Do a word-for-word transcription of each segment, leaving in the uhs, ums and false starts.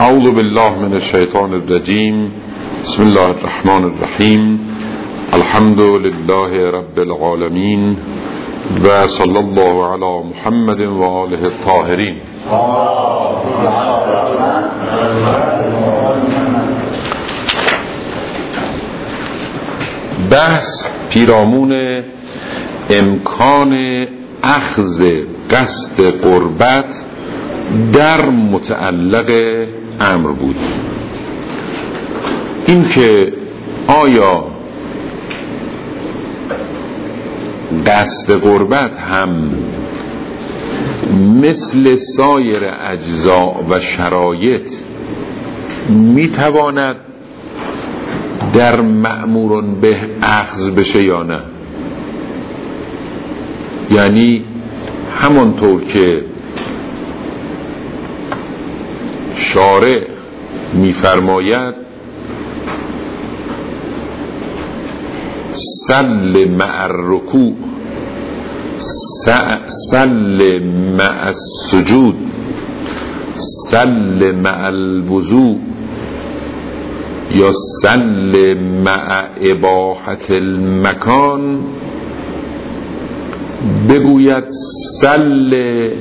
اعوذ بالله من الشیطان الرجیم. بسم الله الرحمن الرحیم. الحمد لله رب العالمین و صلی الله علی محمد و آله الطاهرین. بحث پیرامون امکان اخذ قصد قربت در متعلق امر بود. این که آیا قصد قربت هم مثل سایر اجزا و شرایط میتواند در مأمورون به اخذ بشه یا نه؟ یعنی همانطور که شارع میفرماید سل مع الرکوع سل مع السجود سل مع الوضوء یا سل مع اباحة المکان، بگوید سل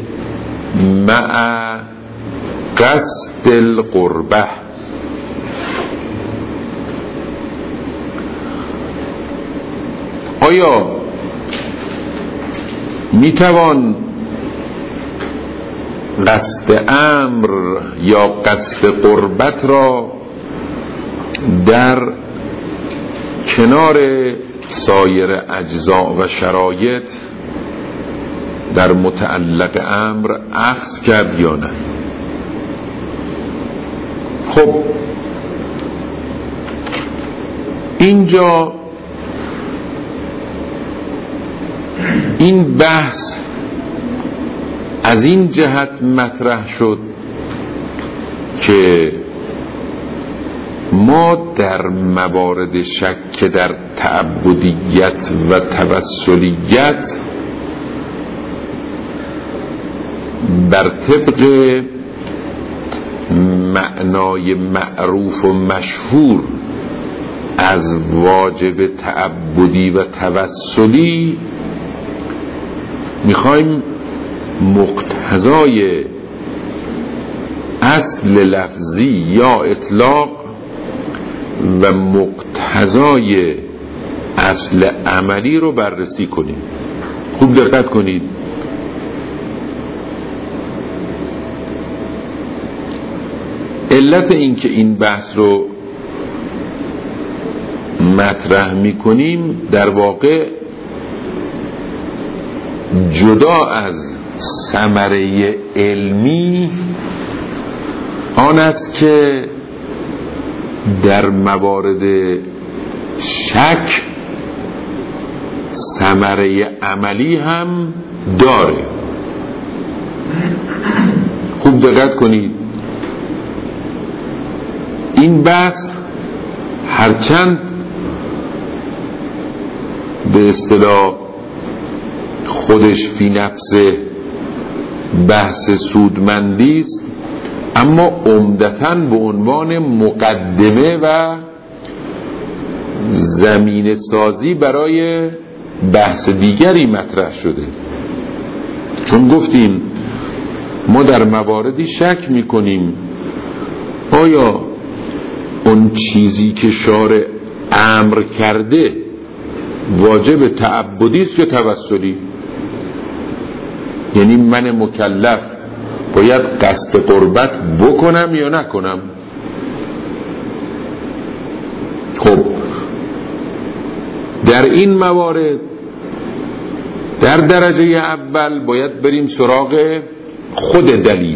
مع قصد القربه. آیا میتوان قصد امر یا قصد قربت را در کنار سایر اجزا و شرایط در متعلق امر اخذ کرد یا نه؟ خب اینجا این بحث از این جهت مطرح شد که ما در موارد شک در تعبدیت و توسلیت بر طبق معنای معروف و مشهور از واجب تعبدی و توسلی میخوایم مقتضای اصل لفظی یا اطلاق و مقتضای اصل عملی رو بررسی کنیم. خوب دقت کنید. علت این که این بحث رو مطرح میکنیم در واقع جدا از ثمره علمی آن است که در موارد شک ثمره عملی هم داره. خوب دقت کنید. این بحث هرچند به اصطلاح خودش فی نفسه بحث سودمندی است، اما عمدتاً به عنوان مقدمه و زمینه سازی برای بحث دیگری مطرح شده. چون گفتیم ما در مواردی شک میکنیم آیا اون چیزی که شارع امر کرده واجب تعبدی است یا توسلی؟ یعنی من مکلف باید قصد قربت بکنم یا نکنم؟ خب در این موارد در درجه اول باید بریم سراغ خود دلیل،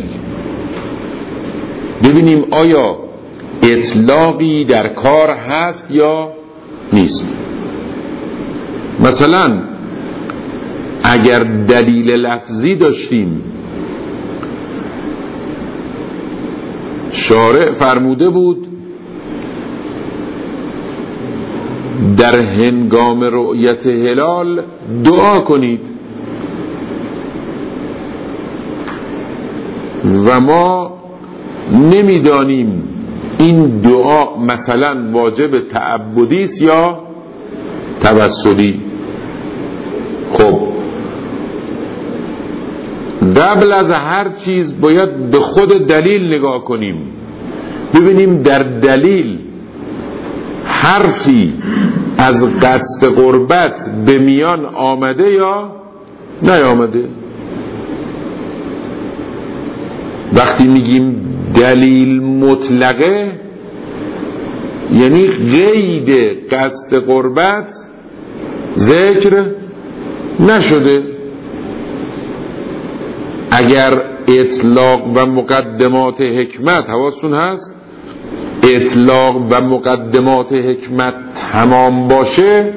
ببینیم آیا اطلاقی در کار هست یا نیست. مثلا اگر دلیل لفظی داشتیم، شارع فرموده بود در هنگام رؤیت هلال دعا کنید و ما نمیدانیم این دعا مثلا واجب تعبدی است یا توسلی. خب قبل از هر چیز باید به خود دلیل نگاه کنیم، ببینیم در دلیل حرفی از قصد قربت به میان آمده یا نیامده. وقتی میگیم دلیل مطلقه یعنی قید قصد قربت ذکر نشده. اگر اطلاق و مقدمات حکمت، حواستون هست، اطلاق و مقدمات حکمت تمام باشه،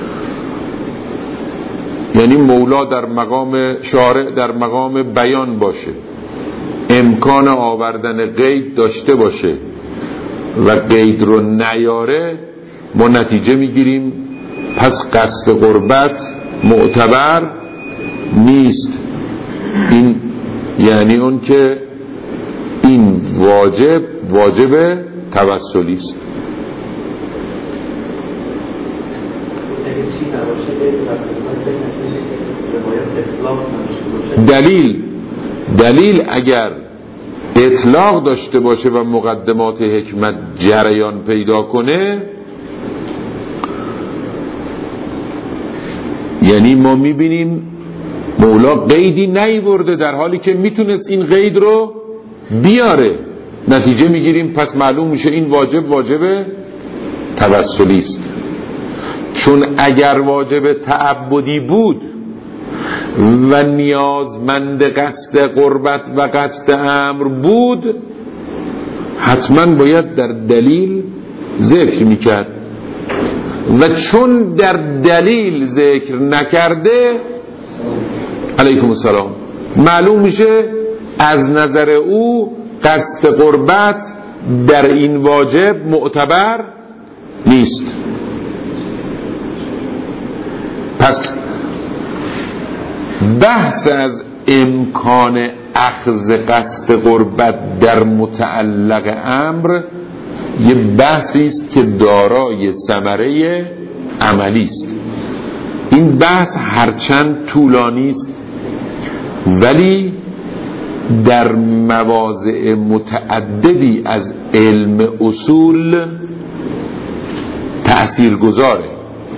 یعنی مولا در مقام شارع در مقام بیان باشه، امکان آوردن قید داشته باشه و قید رو نیاره، ما نتیجه میگیریم پس قصد قربت معتبر نیست. این یعنی اون که این واجب واجب توسلی است. دلیل دلیل اگر اطلاق داشته باشه و مقدمات حکمت جریان پیدا کنه، یعنی ما میبینیم مولا قیدی نیورده در حالی که میتونست این قید رو بیاره، نتیجه میگیریم پس معلوم میشه این واجب واجب توسلی است. چون اگر واجب تعبدی بود و نیازمند قصد قربت و قصد امر بود، حتما باید در دلیل ذکر میکرد و چون در دلیل ذکر نکرده، علیکم السلام، معلوم میشه از نظر او قصد قربت در این واجب معتبر نیست. پس بحث از امکان اخذ قصد قربت در متعلق امر یه بحثی است که دارای ثمره عملی است. این بحث هرچند طولانی است ولی در مواضع متعددی از علم اصول تأثیرگذاره.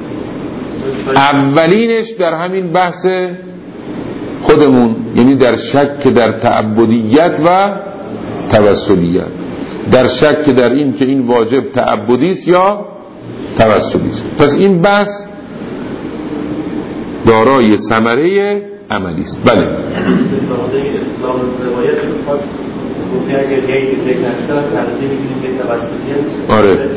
اولینش در همین بحث خودمون، یعنی در شک در تعبدیت و توسلیت، در شک در این که این واجب تعبدی است یا توسلی است. پس این بحث دارای ثمره عملی است. بله. آره.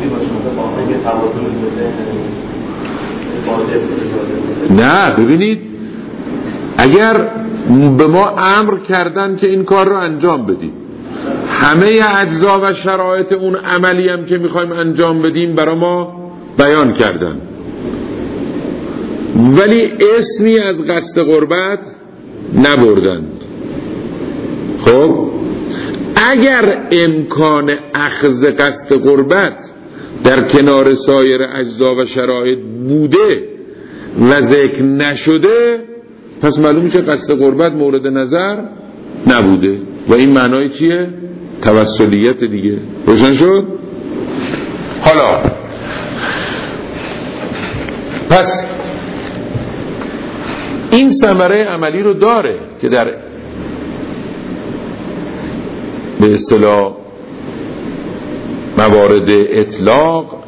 نه ببینید، اگر به ما امر کردن که این کار رو انجام بدیم، همه اجزا و شرایط اون عملی هم که میخوایم انجام بدیم برای ما بیان کردن، ولی اسمی از قصد قربت نبردن. خب اگر امکان اخذ قصد قربت در کنار سایر اجزا و شرایط بوده و ذکر نشده، پس معلوم میشه قصد قربت مورد نظر نبوده و این معنای چیه؟ توسلیت دیگه. روشن شد؟ حالا پس این ثمره عملی رو داره که در به اصطلاح موارد اطلاق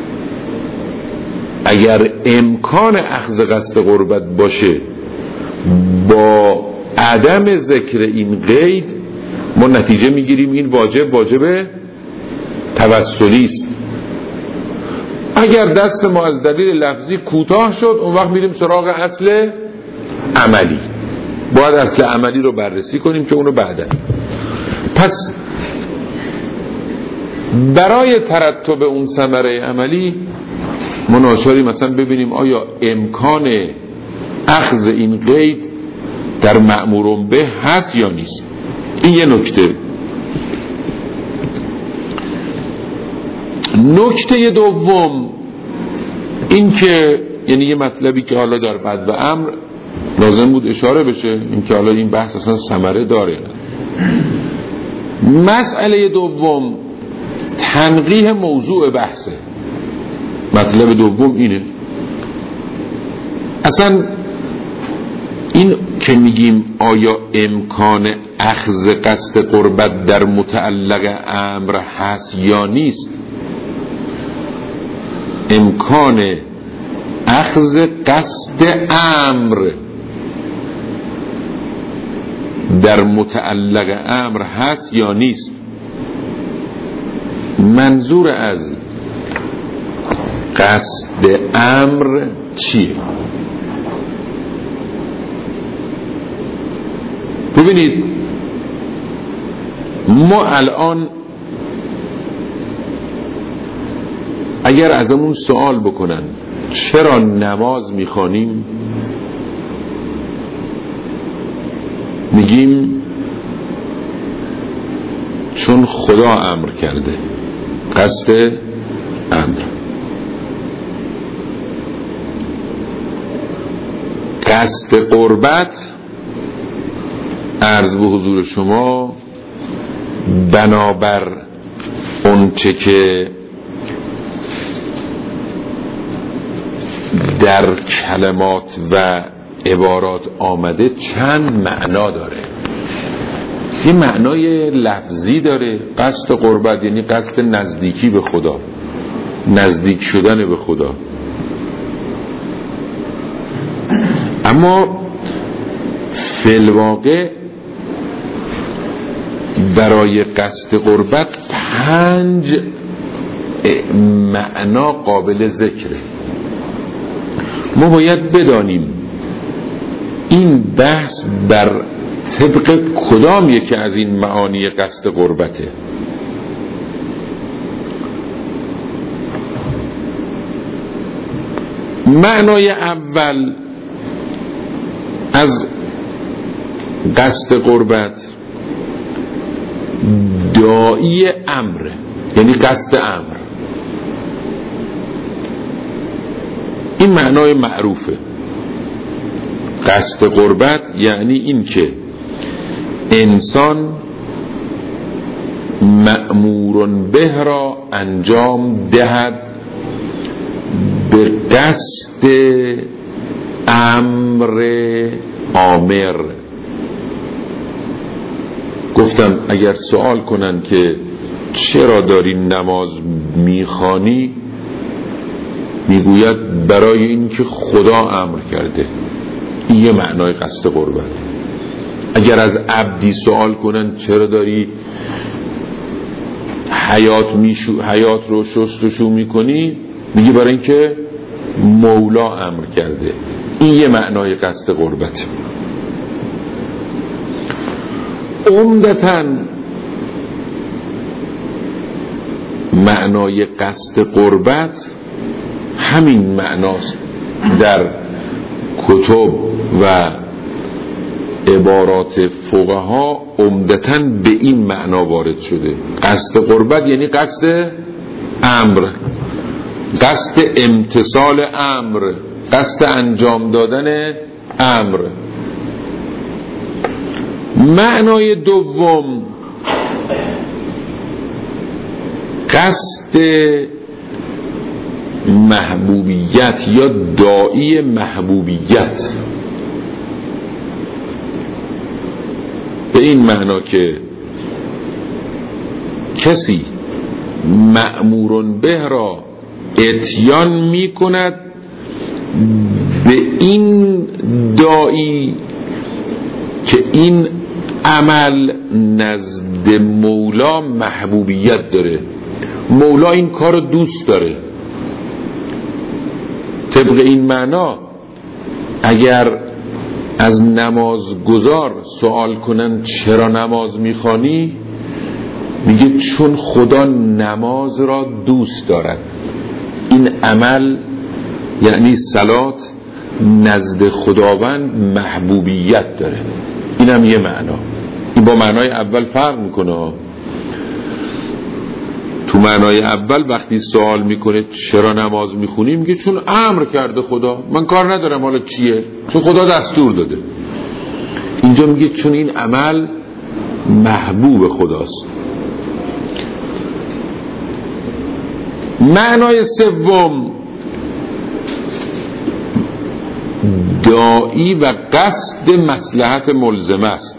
اگر امکان اخذ قصد قربت باشه با عدم ذکر این قید، ما نتیجه میگیریم این واجب واجب توسلی است. اگر دست ما از دلیل لفظی کوتاه شد، اون وقت میریم سراغ اصل عملی. باید اصل عملی رو بررسی کنیم که اونو بعدا. پس برای ترتب اون ثمره عملی مناظری مثلا ببینیم آیا امکان اخذ این قید در مأمور به هست یا نیست. این یه نکته. نکته دوم این که یعنی یه مطلبی که حالا در بعد و امر لازم بود اشاره بشه، این که حالا این بحث اصلا ثمره داره. مسئله دوم تنقیح موضوع بحثه. مطلب دوم اینه اصلا این که میگیم آیا امکان اخذ قصد قربت در متعلق امر هست یا نیست. امکان اخذ قصد امر در متعلق امر هست یا نیست. منظور از قصد امر چیه؟ ببینید ما الان اگر ازمون سوال بکنن چرا نماز میخوانیم، میگیم چون خدا امر کرده. قصد امر. قصد قربت عرض به حضور شما بنابر اون چه که در کلمات و عبارات آمده چند معنا داره. یه معنای لفظی داره. قصد قربت یعنی قصد نزدیکی به خدا، نزدیک شدن به خدا. اما فی الواقع برای قصد قربت پنج معنا قابل ذکره. ما باید بدانیم این بحث بر طبق کدام یکی از این معانی قصد قربته. معنای اول از قصد قربت داعی امر، یعنی قصد امر. این معنای معروفه. قصد قربت یعنی این که انسان مأمور به را انجام دهد به قصد امر آمر. گفتم اگر سوال کنن که چرا داری نماز میخوانی، میگوید برای این که خدا امر کرده. این یه معنای قصد قربت. اگر از عبدی سوال کنن چرا داری حیات میشو حیات رو شستشو میکنی، میگه برای این که مولا امر کرده. این یه معنای قصد قربت. عمدتاً معنای قصد قربت همین معناست. در کتب و عبارات فقها عمدتاً به این معنا وارد شده. قصد قربت یعنی قصد امر، قصد امتثال امر، قصد انجام دادن امر. معنای دوم قصد محبوبیت یا داعی محبوبیت. به این معنا که کسی مأمور به را اتیان می کند به این داعی که این عمل نزد مولا محبوبیت داره. مولا این کار رو دوست داره. طبق این معنا اگر از نمازگزار سوال کنن چرا نماز میخوانی، میگه چون خدا نماز را دوست دارد. این عمل یعنی صلات نزد خداوند محبوبیت داره. این هم یه معنا. این با معنای اول فرق میکنه. تو تو معنای اول وقتی سوال میکنه چرا نماز میخونی، میگه چون امر کرده خدا، من کار ندارم حالا چیه، چون خدا دستور داده. اینجا میگه چون این عمل محبوب خداست. معنای سوم، داعی و قصد مصلحت ملزمه است،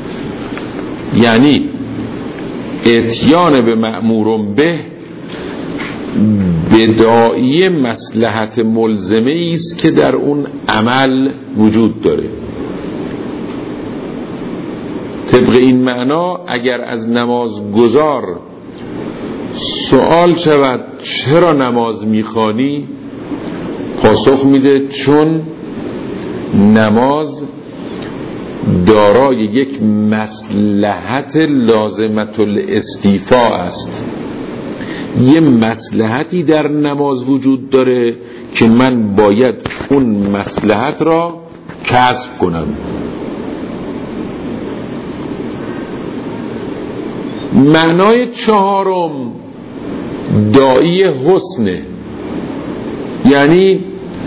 یعنی اتیان به مأمور به بداعی مصلحت ملزمه است که در اون عمل وجود داره. طبق این معنا اگر از نماز گذار سوال شود چرا نماز میخوانی، پاسخ میده چون نماز دارای یک مصلحت لازمت الاستیفاء است. یه مصلحتی در نماز وجود داره که من باید اون مصلحت را کسب کنم. معنای چهارم، داعی حسنه، یعنی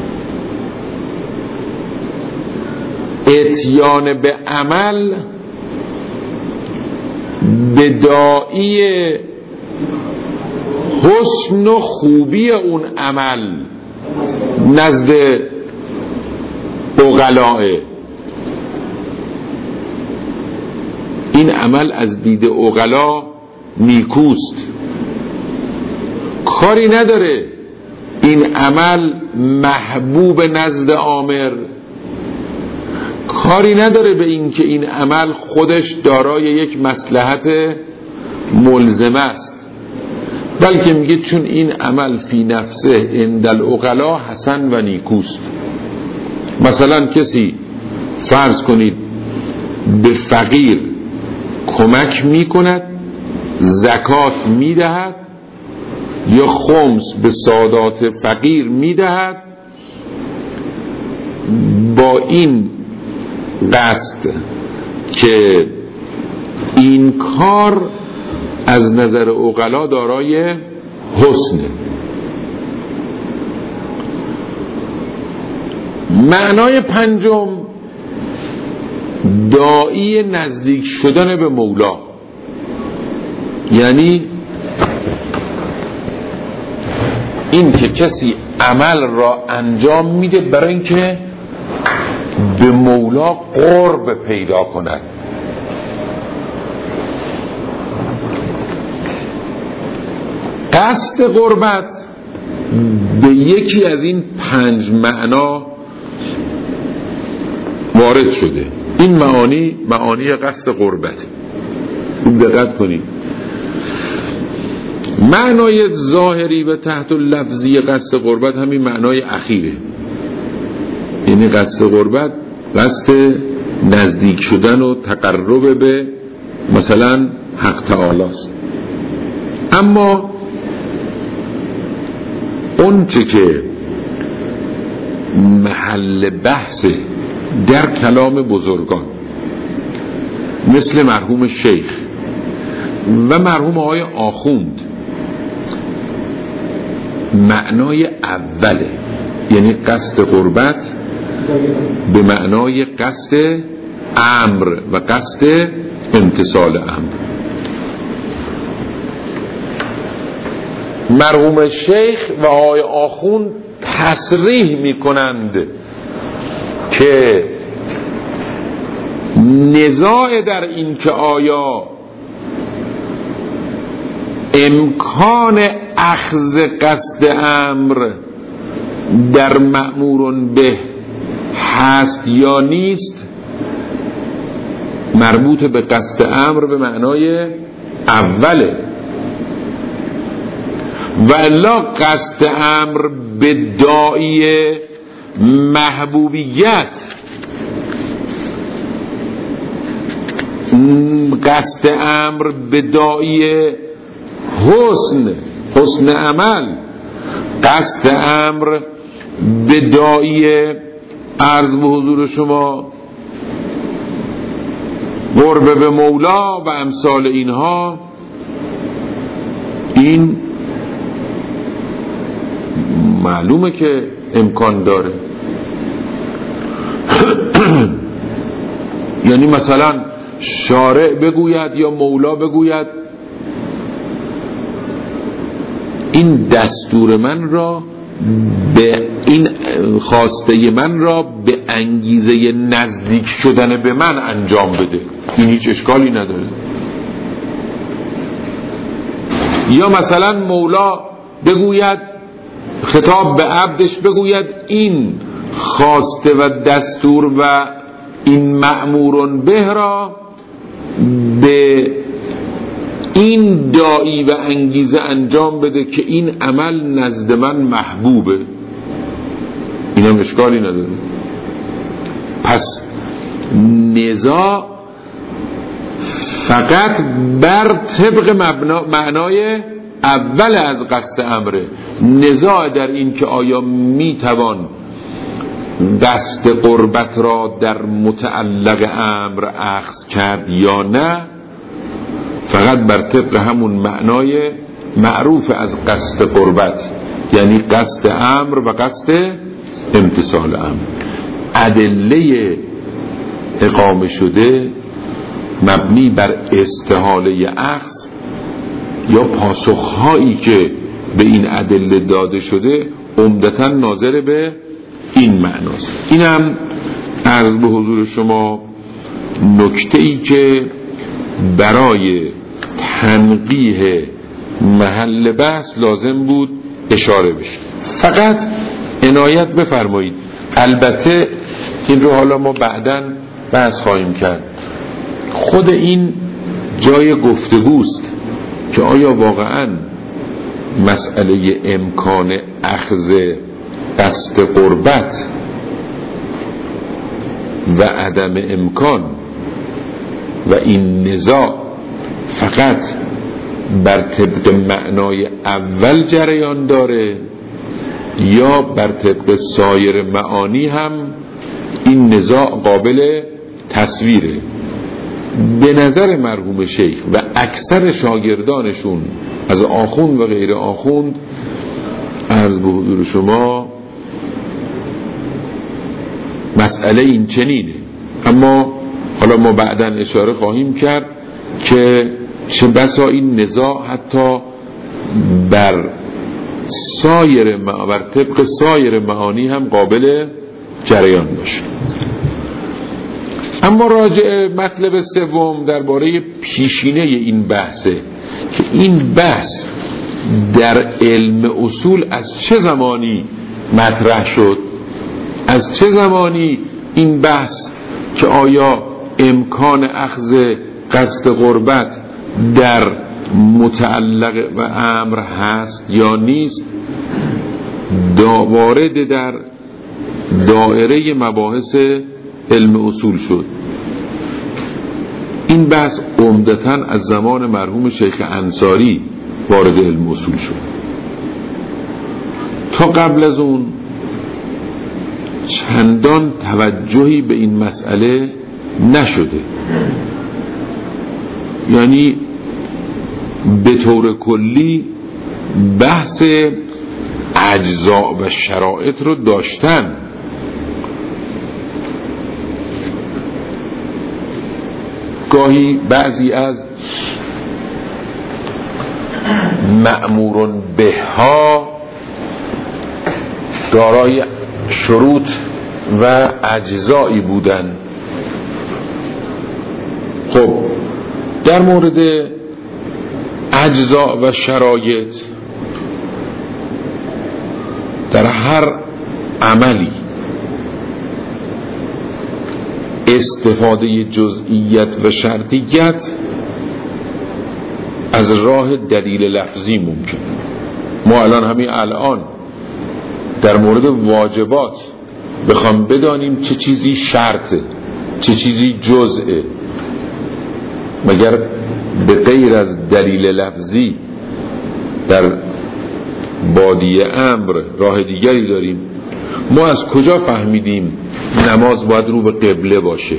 اتیان به عمل به داعی حسن و خوبی اون عمل نزد عقلاء. این عمل از دید عقلا نیکوست، کاری نداره این عمل محبوب نزد آمر، کاری نداره به این که این عمل خودش دارای یک مصلحت ملزمه است، بلکه میگه چون این عمل فی نفسه عند العقلا حسن و نیکوست. مثلا کسی فرض کنید به فقیر کمک میکند، زکات میدهد یا خمس به سادات فقیر میدهد، با این قصد که این کار از نظر عقلا دارای حسنه. معنای پنجم، داعی نزدیک شدن به مولا، یعنی این که کسی عمل را انجام میده برای اینکه به مولا قرب پیدا کند. قصد قربت به یکی از این پنج معنا وارد شده. این معانی معانی قصد قربت. خوب دقت کنید. معنای ظاهری و تحت لفظی قصد قربت همین معنای اخیره، یعنی قصد قربت قصد نزدیک شدن و تقرب به مثلا حق تعالی است. اما اون چه که محل بحث در کلام بزرگان مثل مرحوم شیخ و مرحوم آقای آخوند، معنای اوله، یعنی قصد قربت به معنای قصد امر و قصد امتثال امر. مرحوم شیخ و آقای آخوند تصریح می کنند که نزاع در این که آیا امکان اخذ قصد امر در مأمورون به هست یا نیست مربوط به قصد امر به معنای اوله، و الا قصد امر به داعی محبوبیت، قصد امر به داعی حسن حسن عمل، قصد امر به داعی عرض به حضور شما قرب به مولا و امثال اینها، این معلومه که امکان داره. یعنی مثلا شارع بگوید یا مولا بگوید این دستور من را به این خواسته من را به انگیزه نزدیک شدن به من انجام بده، این هیچ اشکالی نداره. یا مثلا مولا بگوید، خطاب به عبدش بگوید این خواسته و دستور و این مأمورون به را به این داعی و انگیزه انجام بده که این عمل نزد من محبوبه، این هم اشکالی نداره. پس نزاع فقط بر طبق مبنا معنای اول از قصد امره، نزاع در این که آیا میتوان دست قربت را در متعلق امر اخذ کرد یا نه، فقط بر طبق همون معنای معروف از قصد قربت، یعنی قصد امر و قصد امتثال امر. ادله اقامه شده مبنی بر استحاله اخذ یا پاسخهایی که به این ادله داده شده عمدتاً ناظر به این معناست. اینم عرض به حضور شما نکته‌ای که برای تنقیح محل بحث لازم بود اشاره بشه. فقط عنایت بفرمایید، البته این رو حالا ما بعداً بحث خواهیم کرد، خود این جای گفتگوست که آیا واقعاً مسئله امکان اخذ قصد قربت و عدم امکان و این نزاع فقط بر طبق معنای اول جریان داره یا بر طبق سایر معانی هم این نزاع قابل تصویره. به نظر مرحوم شیخ و اکثر شاگردانشون از آخوند و غیر آخوند عرض به حضور شما مسئله این چنینه، اما حالا ما بعداً اشاره خواهیم کرد که چه بسا این نزاع حتی بر سایر بر طبق سایر معانی هم قابل جریان باشه. اما راجع مطلب سوم درباره پیشینه این بحثه که این بحث در علم اصول از چه زمانی مطرح شد، از چه زمانی این بحث که آیا امکان اخذ قصد قربت در متعلق و امر هست یا نیست دا وارد در دائره مباحث علم اصول شد. این بحث عمدتاً از زمان مرحوم شیخ انصاری وارد علم اصول شد. تا قبل از اون چندان توجهی به این مسئله نشده، یعنی به طور کلی بحث اجزاء و شرایط رو داشتن، گاهی بعضی از مأمورون به ها دارای شروط و اجزایی بودن. خب در مورد اجزا و شرایط در هر عملی استفاده جزئیت و شرطیت از راه دلیل لفظی ممکن. ما الان همین الان در مورد واجبات بخوام بدانیم چه چیزی شرطه چه چیزی جزئه، مگر به غیر از دلیل لفظی در بادیه امر راه دیگری داریم؟ ما از کجا فهمیدیم نماز باید رو به قبله باشه؟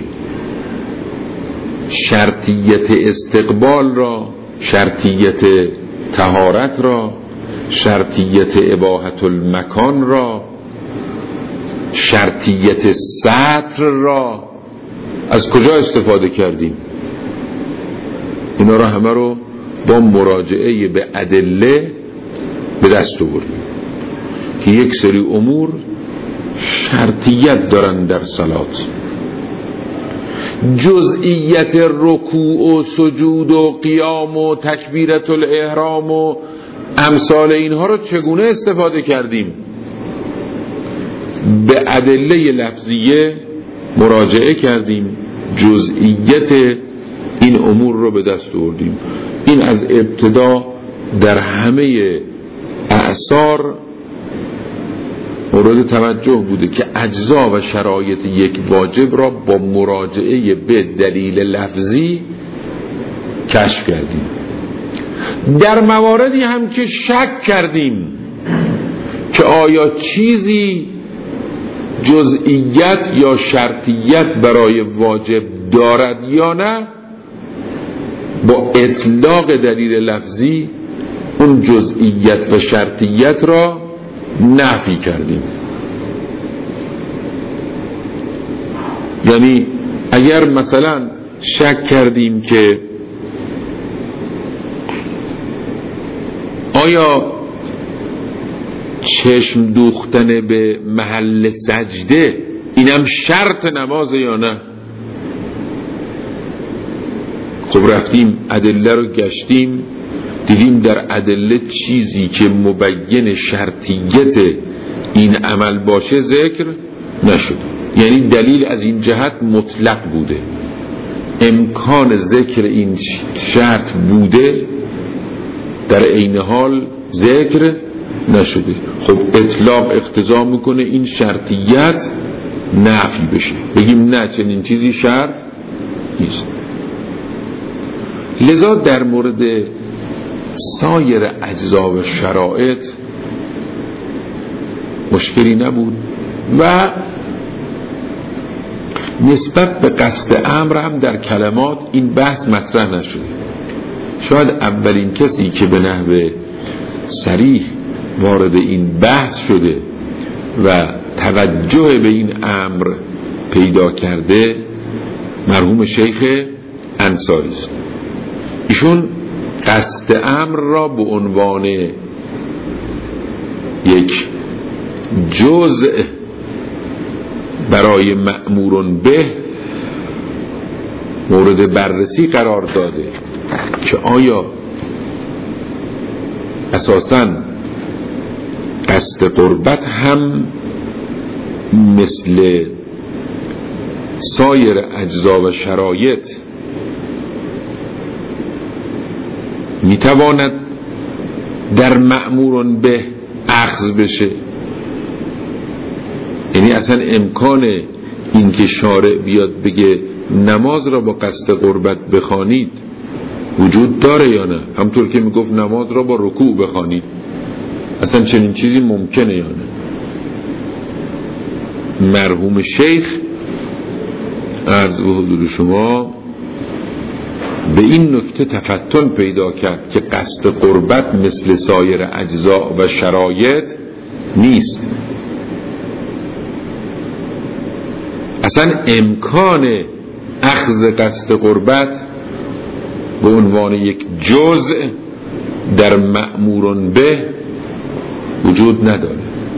شرطیت استقبال را، شرطیت طهارت را، شرطیت اباحت المکان را، شرطیت سطر را از کجا استفاده کردیم؟ اینا را همه رو با مراجعه به ادله به دست آوردیم که یک سری امور شرطیت دارن در صلات. جزئیت رکوع و سجود و قیام و تکبیرت الاحرام و امثال اینها رو چگونه استفاده کردیم؟ به ادله لفظیه مراجعه کردیم، جزئیت این امور رو به دست آوردیم. این از ابتدا در همه اعصار مورد توجه بوده که اجزا و شرایط یک واجب را با مراجعه به دلیل لفظی کشف کردیم. در مواردی هم که شک کردیم که آیا چیزی جزئیت یا شرطیت برای واجب دارد یا نه، با اطلاق دلیل لفظی اون جزئیت و شرطیت را نفی کردیم. یعنی اگر مثلا شک کردیم که آیا چشم دوختن به محل سجده اینم شرط نمازه یا نه، خب رفتیم ادله رو گشتیم، دیدیم در ادله چیزی که مبین شرطیت این عمل باشه ذکر نشد. یعنی دلیل از این جهت مطلق بوده، امکان ذکر این شرط بوده، در عین حال ذکر نشده. خب اطلاق اقتضا میکنه این شرطیت نفی بشه، بگیم نه چنین چیزی شرط نیست. لذا در مورد سایر اجزا و شرایط مشکلی نبود و نسبت به قصد امر هم در کلمات این بحث مطرح نشده. شاید اولین کسی که به نحو صریح وارد این بحث شده و توجه به این امر پیدا کرده مرحوم شیخ انصاری است. ایشون قصد امر را به عنوان یک جزء برای مأمورون به مورد بررسی قرار داده که آیا اساساً قصد قربت هم مثل سایر اجزا و شرایط میتواند در مأمورون به اخذ بشه؟ یعنی اصلا امکان این که شارع بیاد بگه نماز را با قصد قربت بخوانید وجود داره یا نه؟ همطور که میگفت نماز را با رکوع بخوانید، اصلا چنین چیزی ممکنه یا نه؟ مرحوم شیخ عرض به حضور شما به این نکته تفتن پیدا کرد که قصد قربت مثل سایر اجزا و شرایط نیست. اصلا امکان اخذ قصد قربت به عنوان یک جزء در مأمورون به وجود نداره.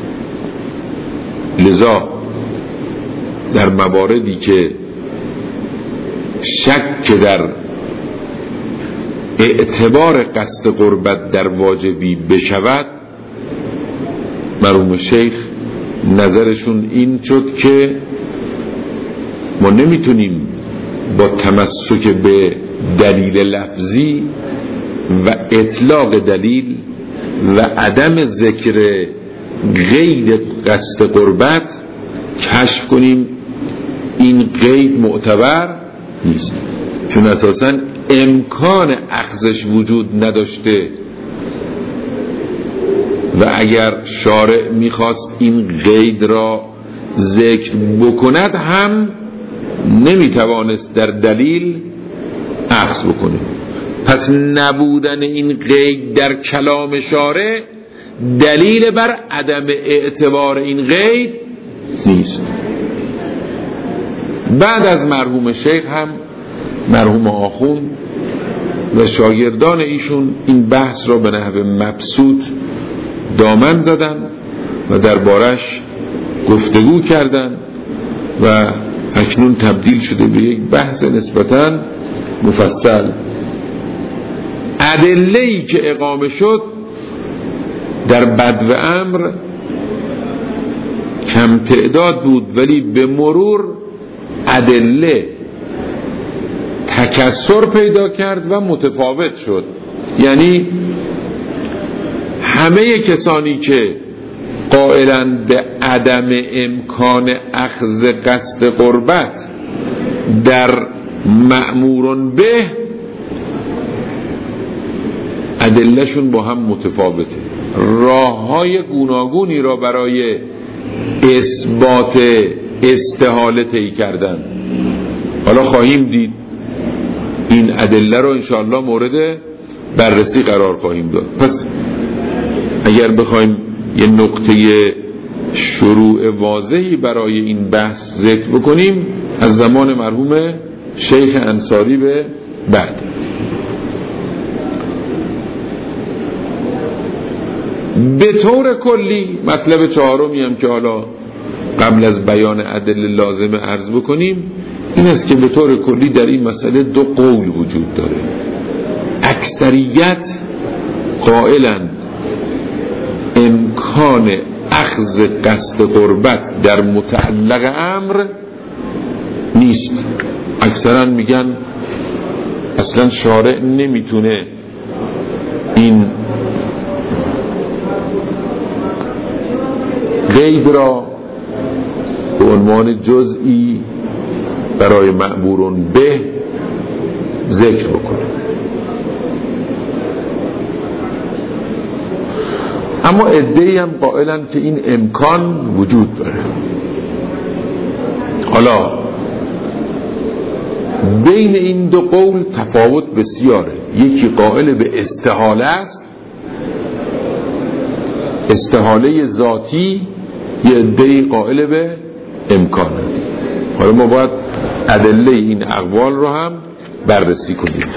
لذا در مواردی که شک در اعتبار قصد قربت در واجبی بشود، مرحوم شیخ نظرشون این شد که ما نمیتونیم با تمسک به دلیل لفظی و اطلاق دلیل و عدم ذکر غیر قصد قربت کشف کنیم این قید معتبر نیست، چون اساساً امکان اخذش وجود نداشته و اگر شارع میخواست این قید را ذکر بکند هم نمیتوانست در دلیل اخذ بکنه. پس نبودن این قید در کلام شارع دلیل بر عدم اعتبار این قید نیست. بعد از مرحوم شیخ هم مرحوم آخوند و شاگردان ایشون این بحث را به نحو مبسوط دامن زدن و دربارش گفتگو کردن و اکنون تبدیل شده به یک بحث نسبتاً مفصل. ادله‌ای که اقامه شد در بدو امر کم تعداد بود، ولی به مرور ادله تکثر پیدا کرد و متفاوت شد. یعنی همه کسانی که قائلند به عدم امکان اخذ قصد قربت در مأمور به، ادلهشون با هم متفاوته. راه‌های گوناگونی را برای اثبات استحاله طی کردن. حالا خواهیم دید این ادله رو انشاءالله مورد بررسی قرار خواهیم داد. پس اگر بخوایم یه نقطه شروع واضحی برای این بحث ذکر بکنیم، از زمان مرحوم شیخ انصاری به بعد. به طور کلی مطلب چهارمی هم که حالا قبل از بیان ادله لازم عرض بکنیم این است که به طور کلی در این مسئله دو قول وجود داره. اکثریت قائلند امکان اخذ قصد قربت در متعلق امر نیست. اکثرا میگن اصلا شارع نمیتونه این قید را به عنوان جزئی برای مأمورون به ذکر بکنه. اما عده‌ای هم قائلن که این امکان وجود داره. حالا بین این دو قول تفاوت بسیاره. یکی قائل به استحاله است، استحاله ذاتی، یه عده‌ای قائل به امکانه. حالا ما باید ادله این اقوال رو هم بررسی کنیم.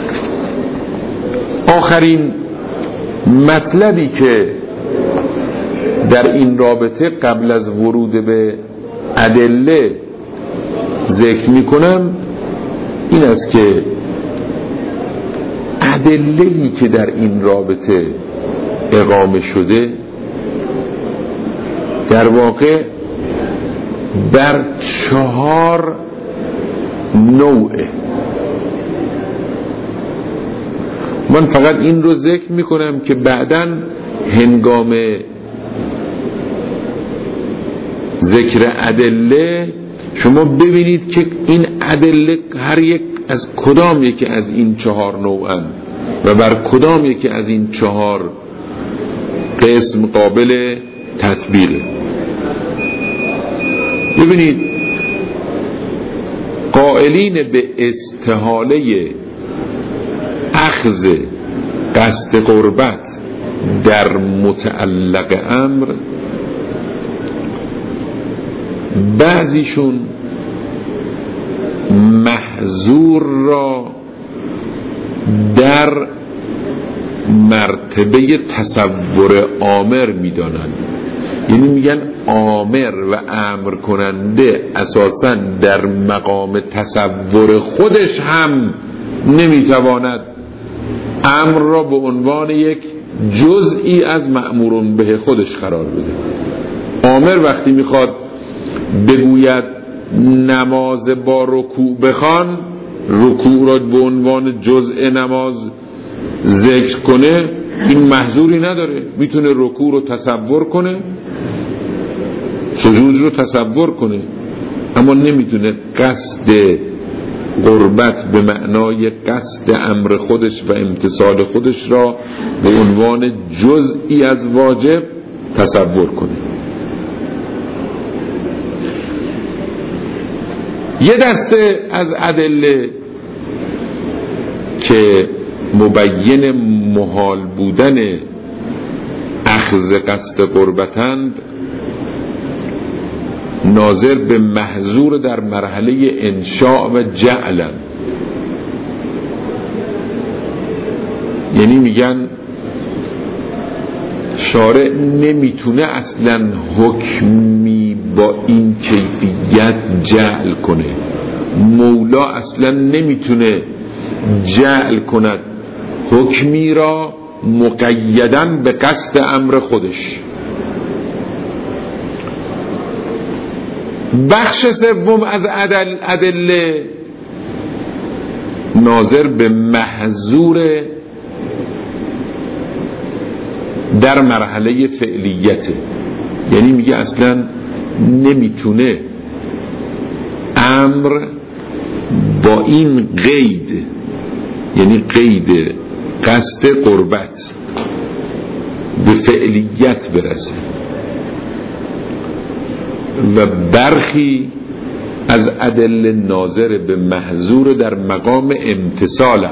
آخرین مطلبی که در این رابطه قبل از ورود به ادله ذکر می کنم این است که ادله‌ای که در این رابطه اقامه شده در واقع بر چهار نوعه. من فقط این رو ذکر می کنم که بعداً هنگام ذکر ادله شما ببینید که این ادله هر یک از کدام یکی از این چهار نوعن و بر کدام یکی از این چهار قسم قابل تطبیقه. ببینید قائلین به استحاله اخذ قصد قربت در متعلق امر، بعضیشون محظور را در مرتبه تصور آمر میدانند. یعنی میگن آمر و امر کننده اساساً در مقام تصور خودش هم نمیتواند امر را به عنوان یک جزئی از مأمورون به خودش قرار بده. آمر وقتی میخواد بگوید نماز با رکوع بخوان، رکوع را به عنوان جزء نماز ذکر کنه، این محظوری نداره. میتونه رکوع رو تصور کنه، سجود رو تصور کنه، اما نمیتونه قصد قربت به معنای قصد امر خودش و امتثال خودش را به عنوان جزئی از واجب تصور کنه. یه دسته از ادله که مبین محال بودن اخذ قصد قربتند ناظر به محظور در مرحله انشاء و جعلن. یعنی میگن شارع نمیتونه اصلا حکمی با این کیفیت جعل کنه. مولا اصلا نمیتونه جعل کند حکمی را مقیداً به قصد امر خودش. بخش سوم از عدل ادله ناظر به محظور در مرحله فعلیته. یعنی میگه اصلا نمیتونه امر با این قید، یعنی قید قصد قربت، به فعلیت برسه. و برخی از ادله ناظر به محظور در مقام امتثالن.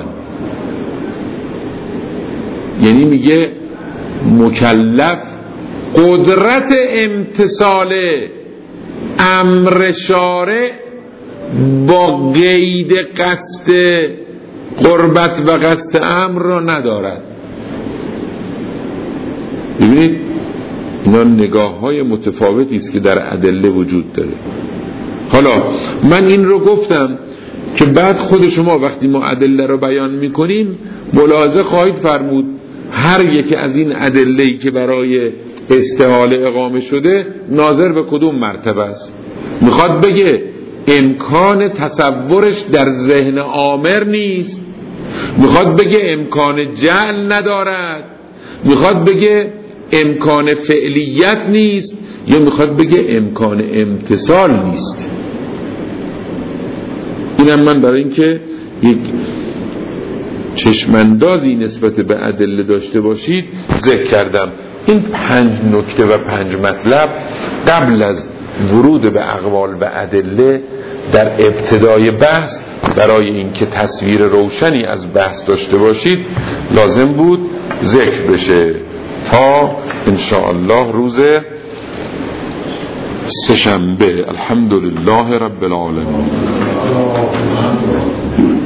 یعنی میگه مکلف قدرت امتثال امر شارع با قید قصد قربت و قصد امر را ندارد. ببینید اینا نگاه های متفاوتی است که در ادله وجود داره. حالا من این رو گفتم که بعد خود شما وقتی ما ادله رو بیان میکنیم ملاحظه خواهید فرمود هر یک از این ادله‌ای که برای استحاله اقامه شده ناظر به کدوم مرتبه است. میخواد بگه امکان تصورش در ذهن آمر نیست، میخواد بگه امکان جعل ندارد، میخواد بگه امکان فعلیت نیست، یا میخواد بگه امکان امتصال نیست. اینم من برای اینکه یک چشماندازی نسبت به ادله داشته باشید ذکر کردم. این پنج نکته و پنج مطلب قبل از ورود به اقوال و ادله در ابتدای بحث برای اینکه تصویر روشنی از بحث داشته باشید لازم بود ذکر بشه تا انشاءالله روز سه‌شنبه. الحمدلله رب العالمین.